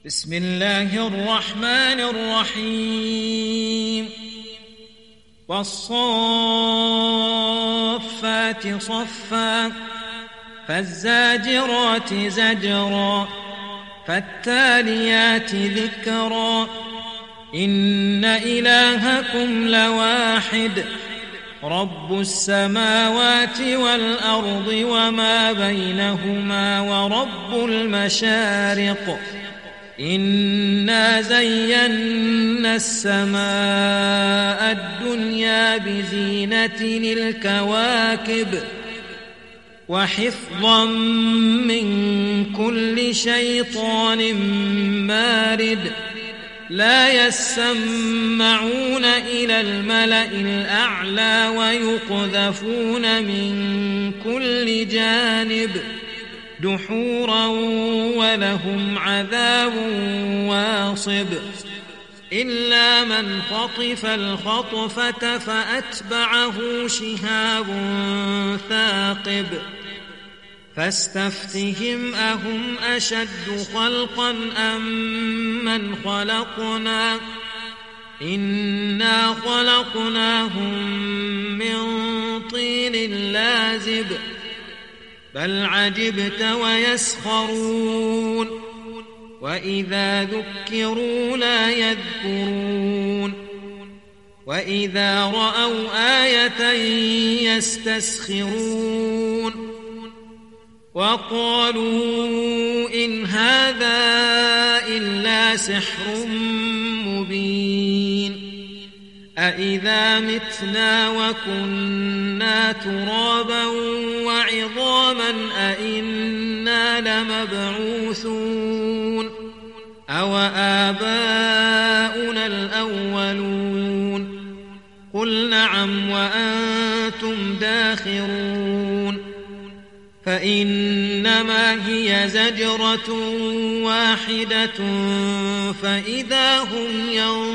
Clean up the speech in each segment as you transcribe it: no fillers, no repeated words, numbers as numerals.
بسم الله الرحمن الرحيم والصافات صفا فالزاجرات زجرا فالتاليات ذكرا إن إلهكم لواحد رب السماوات والأرض وما بينهما ورب المشارق إنا زينا السماء الدنيا بزينة الكواكب وحفظا من كل شيطان مارد لا يسمعون إلى الملأ الأعلى ويقذفون من كل جانب دحورا ولهم عذاب واصب إلا من خطف الخطفة فأتبعه شهاب ثاقب فاستفتهم أهم أشد خلقا أم من خلقنا إنا خلقناهم من طين لازب بل عجبت ويسخرون وإذا ذكروا لا يذكرون وإذا رأوا آية يستسخرون وقالوا إن هذا إلا سحر مبين أإذا متنا وكنا ترابا وعظاما أإنا لمبعوثون أو آباؤنا الأولون قل نعم وأنتم داخرون فإنما هي زجرة واحدة فإذا هم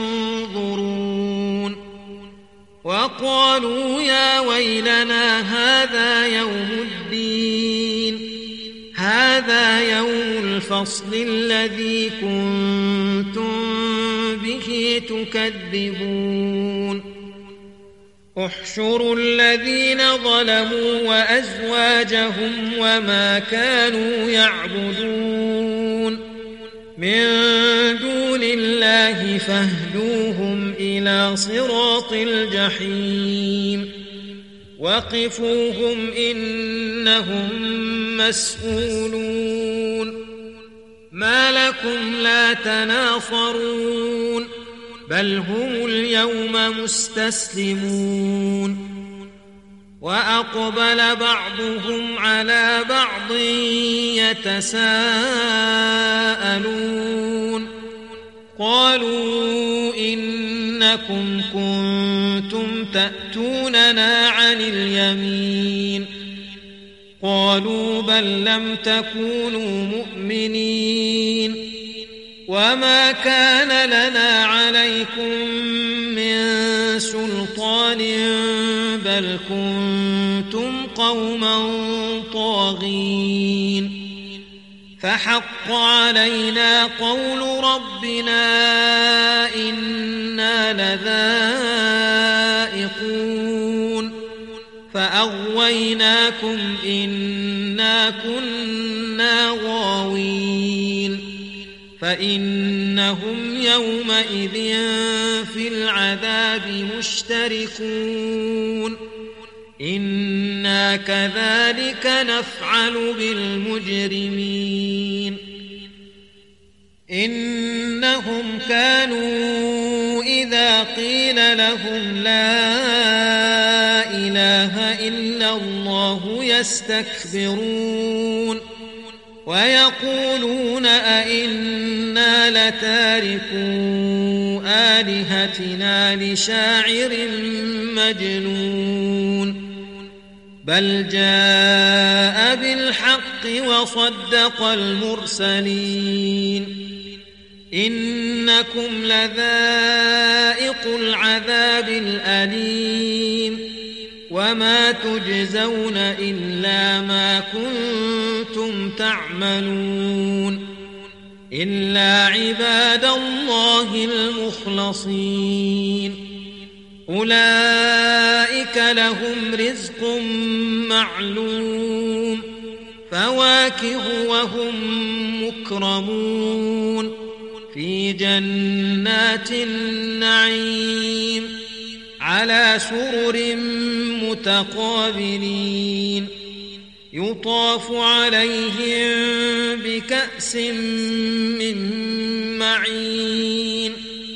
ينظرون وقالوا يا ويلنا هذا يوم الدين هذا يوم الفصل الذي كنتم به تكذبون احشروا الذين ظلموا وأزواجهم وما كانوا يعبدون من دون الله فاهدوهم إلى صراط الجحيم وقفوهم إنهم مسؤولون ما لكم لا تناصرون بل هم اليوم مستسلمون وأقبل بعضهم على بعض يتساءلون قالوا إنكم كنتم تأتوننا عن اليمين قالوا بل لم تكونوا مؤمنين وما كان لنا عليكم من سلطان بل كنتم قوما طاغين فحق علينا قول ربنا إنا لذائقون فأغويناكم إنا كنا غاوين فإنهم يومئذ في العذاب مشتركون إنا كذلك نفعل بالمجرمين إنهم كانوا إذا قيل لهم لا إله إلا الله يستكبرون ويقولون أئنا لتاركو آلهتنا لشاعر مجنون بل جاء بالحق وصدق المرسلين إنكم لذائق العذاب الأليم وما تجزون إلا ما كنتم تعملون إلا عباد الله المخلصين أولئك لهم رزق معلوم فواكه وهم مكرمون في جنات النعيم على سرر متقابلين يطاف عليهم بكأس من معين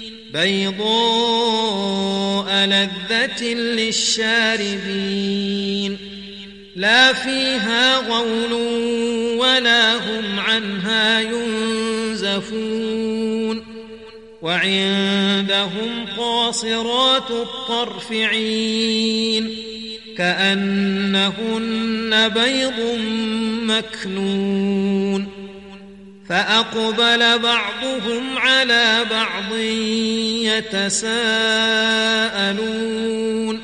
بيضاء لذة للشاربين لا فيها غول ولا هم عنها ينزفون وعندهم قاصرات الطرف عين كأنهن بيض مكنون فأقبل بعضهم على بعض يتساءلون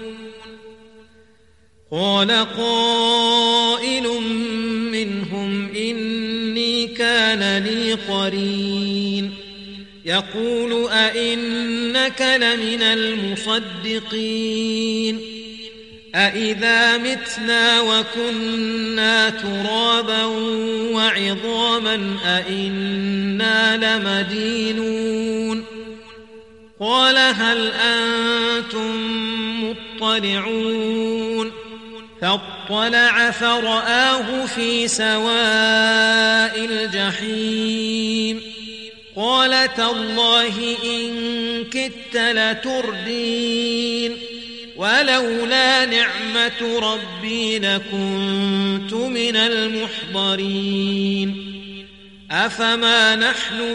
قال قائل منهم إني كان لي قرين يقول أئنك لمن المصدقين أإذا متنا وكنا ترابا وعظاما أئنا لمدينون قال هل أنتم مطلعون فاطلع فرآه في سواء الجحيم قال تالله إن كدت لتردين ولولا نعمة ربي لكنت من المحضرين أفما نحن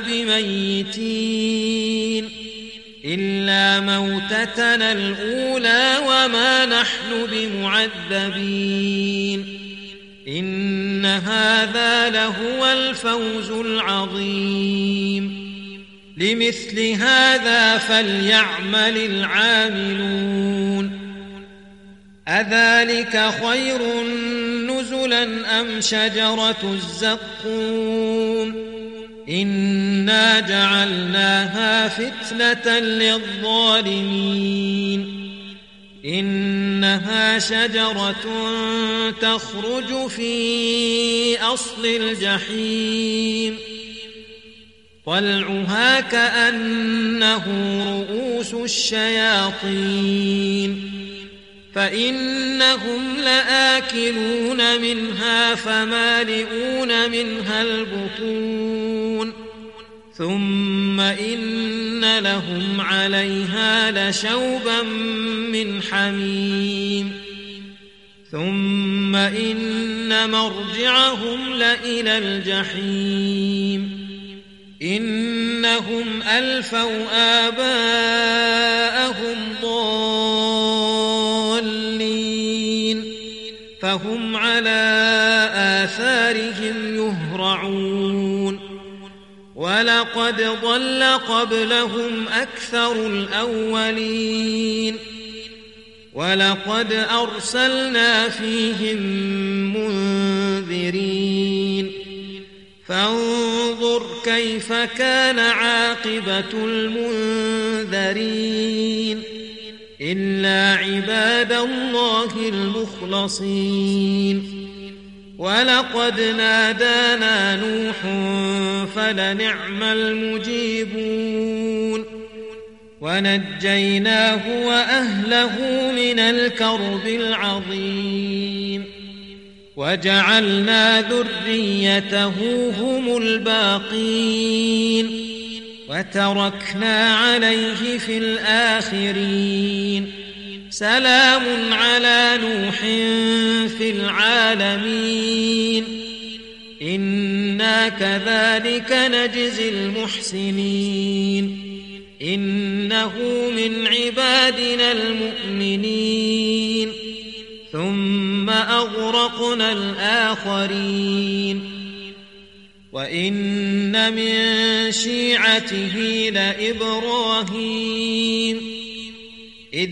بميتين إلا موتتنا الأولى وما نحن بمعذبين إن هذا لهو الفوز العظيم لمثل هذا فليعمل العاملون أذلك خير نزلا أم شجرة الزقوم إنا جعلناها فتنة للظالمين إنها شجرة تخرج في أصل الجحيم طلعها كأنه رؤوس الشياطين فإنهم لآكلون منها فمالئون منها البطون ثم إن لهم عليها لشوبا من حميم ثم إن مرجعهم لإلى الجحيم إنهم ألفوا آباءهم ضالين فهم على آثارهم يهرعون ولقد ضل قبلهم أكثر الأولين ولقد أرسلنا فيهم منذرين فانظر كيف كان عاقبة المنذرين إلا عباد الله المخلصين ولقد نادانا نوح فلنعم المجيبون ونجيناه وأهله من الكرب العظيم وجعلنا ذريته هم الباقين وتركنا عليه في الآخرين سلام على نوح في العالمين إنا كذلك نجزي المحسنين إنه من عبادنا المؤمنين ثم أغرقنا الآخرين وإن من شيعته لإبراهيم إذ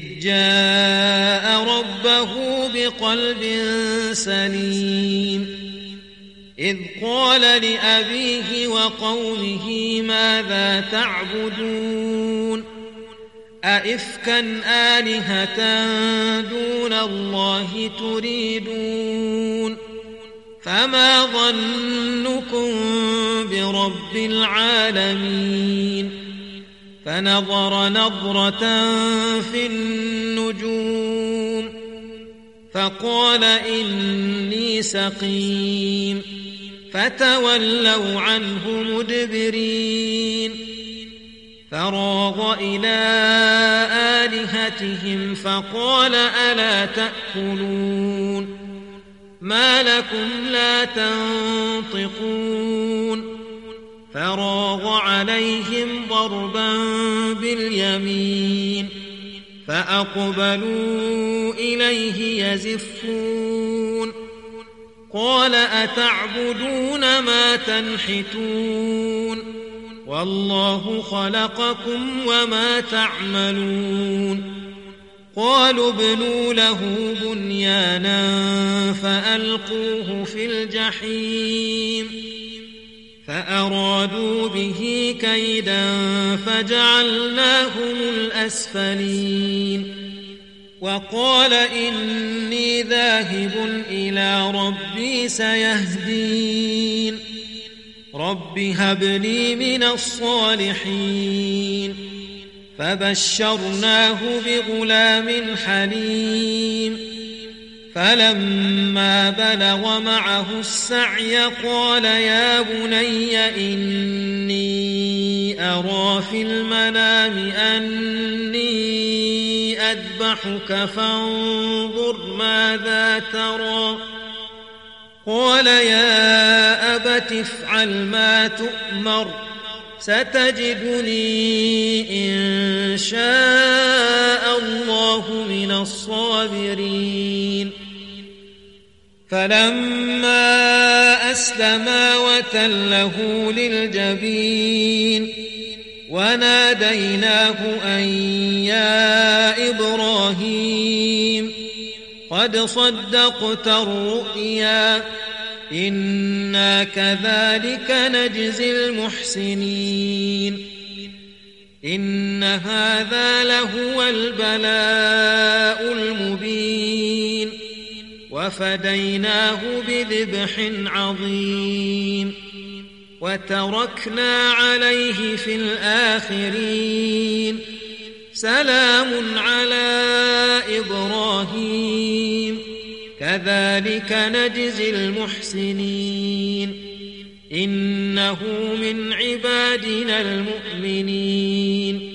جاء ربه بقلب سليم إذ قال لأبيه وقومه ماذا تعبدون أئفكا آلهة دون الله تريدون فما ظنكم برب العالمين فنظر نظرة في النجوم فقال إني سقيم فتولوا عنه مدبرين فراغ إلى آلهتهم فقال ألا تأكلون ما لكم لا تنطقون فراغ عليهم ضربا باليمين فأقبلوا إليه يزفون قال أتعبدون ما تنحتون والله خلقكم وما تعملون قالوا ابنوا له بنيانا فألقوه في الجحيم فأرادوا به كيدا فجعلناهم الأسفلين وقال إني ذاهب إلى ربي سيهدين رب هب لي من الصالحين فبشرناه بغلام حليم فلما بلغ معه السعي قال يا بني إني أرى في المنام أني أذبحك فانظر ماذا ترى قال يا أبت افعل ما تؤمر ستجدني إن شاء الله من الصابرين فلما أسلما وتله للجبين وناديناه أن يا إبراهيم قد صدقت الرؤيا إنا كذلك نجزي المحسنين إن هذا لهو البلاء المبين وفديناه بذبح عظيم وتركنا عليه في الآخرين سلام على إبراهيم كذلك نجزي المحسنين إنه من عبادنا المؤمنين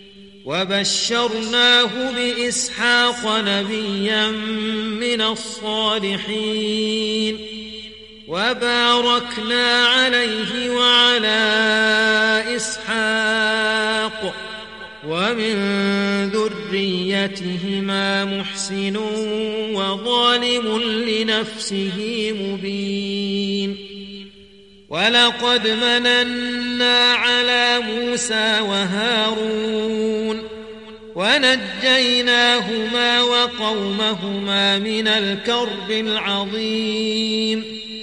وبشرناه بإسحاق نبيا من الصالحين وباركنا عليه وعلى إسحاق ومن ذريتهما محسن وظالم لنفسه مبين ولقد مننا على موسى وهارون ونجيناهما وقومهما من الكرب العظيم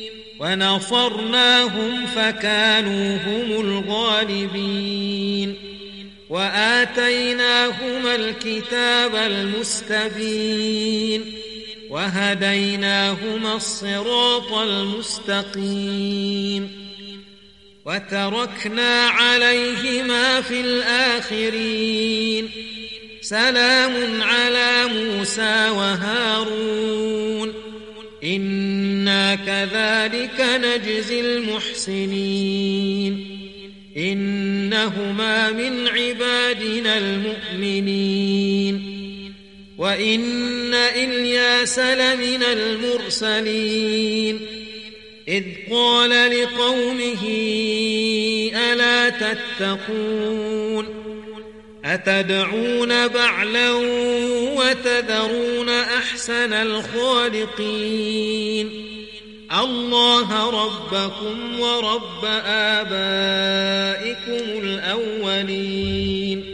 ونصرناهم فكانوا هم الغالبين وآتيناهما الكتاب المستبين وهديناهما الصراط المستقيم وتركنا عليهما في الآخرين سلام على موسى وهارون إنا كذلك نجزي المحسنين إنهما من عبادنا المؤمنين وإن إلياس لمن المرسلين إذ قال لقومه ألا تتقون أتدعون بعلا وتذرون أحسن الخالقين الله ربكم ورب آبائكم الأولين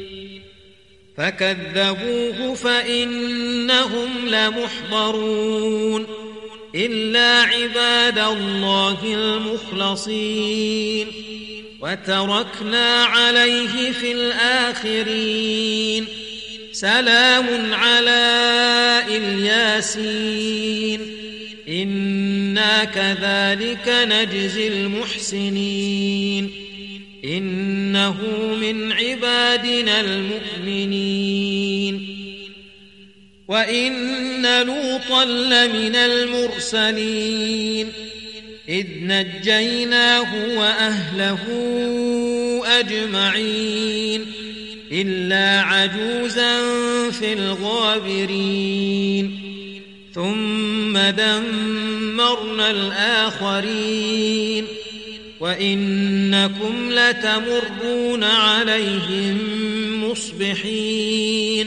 فكذبوه فإنهم لمحضرون إلا عباد الله المخلصين وتركنا عليه في الآخرين سلام على الياسين إنا كذلك نجزي المحسنين إنه من عبادنا المؤمنين وإن لوطا لمن المرسلين إذ نجيناه وأهله أجمعين إلا عجوزا في الغابرين ثم دمرنا الآخرين وإنكم لتمرون عليهم مصبحين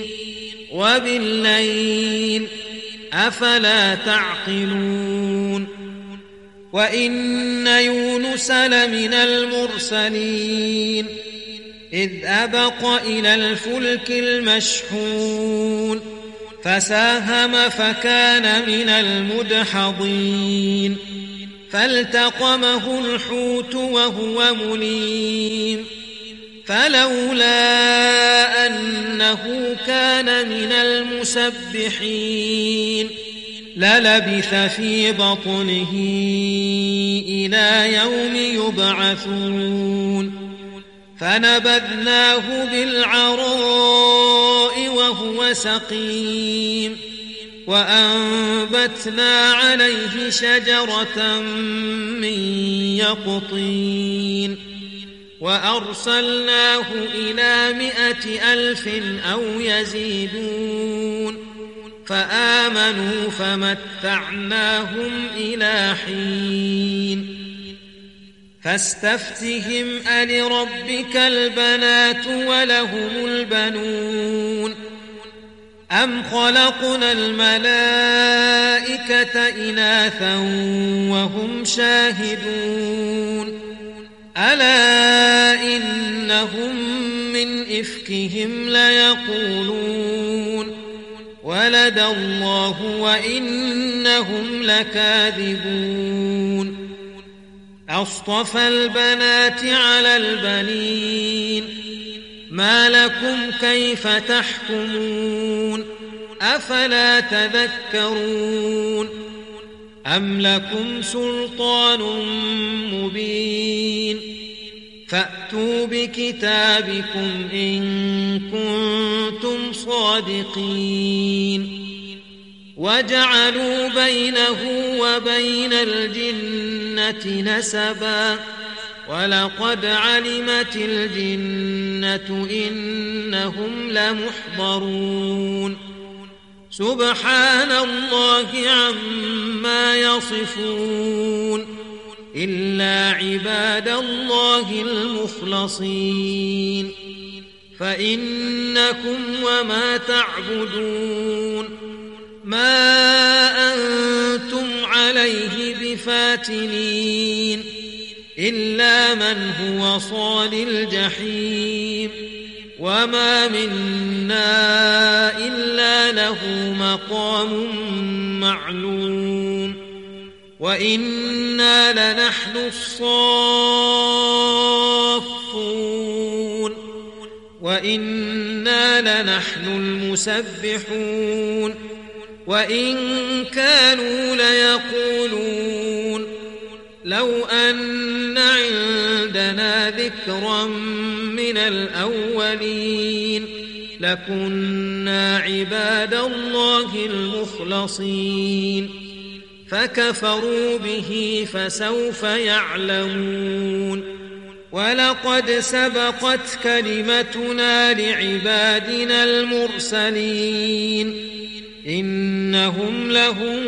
وبالليل أفلا تعقلون وإن يونس لمن المرسلين إذ أبق إلى الفلك المشحون فساهم فكان من المدحضين فالتقمه الحوت وهو مليم فلولا أنه كان من المسبحين للبث في بطنه إلى يوم يبعثون فنبذناه بالعراء وهو سقيم وأنبتنا عليه شجرة من يقطين وأرسلناه إلى 100,000 أو يزيدون فآمنوا فمتعناهم إلى حين فاستفتهم ألربك البنات ولهم البنون أم خلقنا الملائكة إناثا وهم شاهدون ألا إنهم من إفكهم ليقولون ولد الله وإنهم لكاذبون أصطفى البنات على البنين ما لكم كيف تحكمون أفلا تذكرون أم لكم سلطان مبين فأتوا بكتابكم إن كنتم صادقين وجعلوا بينه وبين الجنة نسبا ولقد علمت الجنة إنهم لمحضرون سبحان الله عما يصفون إلا عباد الله المخلصين فإنكم وما تعبدون ما أنتم عليه بفاتنين إلا من هو صال الجحيم وما منا إلا له مقام معلوم وإنا لنحن الصافون وإنا لنحن المسبحون وإن كانوا ليقولون لو أن عندنا ذكرا من الأولين لكنا عباد الله المخلصين فكفروا به فسوف يعلمون ولقد سبقت كلمتنا لعبادنا المرسلين إنهم لهم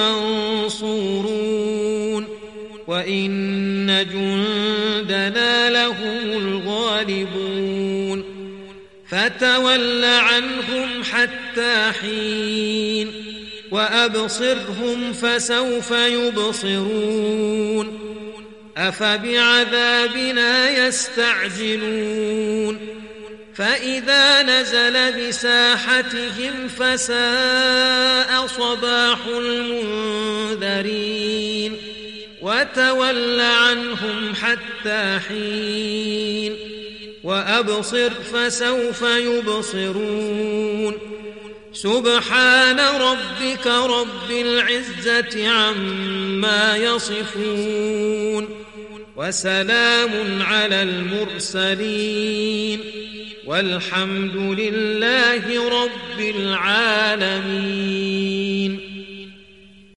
المنصورون وإن جندنا لهم الغالبون فتول عنهم حتى حين وأبصرهم فسوف يبصرون أفبعذابنا يستعجلون فإذا نزل بساحتهم فساء صباح المنذرين وتول عنهم حتى حين وأبصر فسوف يبصرون سبحان ربك رب العزة عما يصفون وسلام على المرسلين والحمد لله رب العالمين.